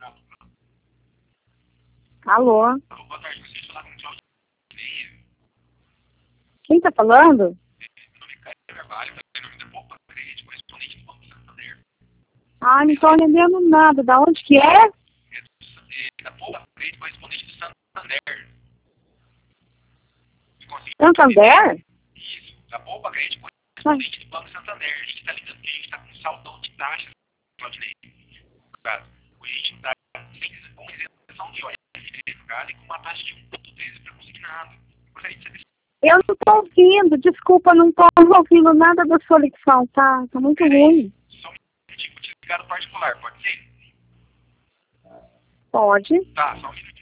Alô? Alô, boa tarde. Gostaria de falar com o Cláudio Meia. Quem tá falando? Meu nome é Caio Carvalho, meu nome é Poupa Crédito, correspondente do Banco Santander. Ah, não tô entendendo nada. Da onde que é? Da Poupa Crédito, correspondente do Santander. Me conseguiu Santander? isso, da Poupa Crédito, correspondente do Banco Santander. A gente está ligando porque a gente está com um saldo de taxas, Claudinei. Claro, a gente está com isenção de OFG, cara, e com uma taxa de 1,13 para consignado. Gostaria de saber se Eu não tô ouvindo. Desculpa, não tô ouvindo nada da sua ligação, tá? Tá muito ruim. só um minutinho, vou te ligar no particular, pode ser? Pode? Tá, só um minutinho.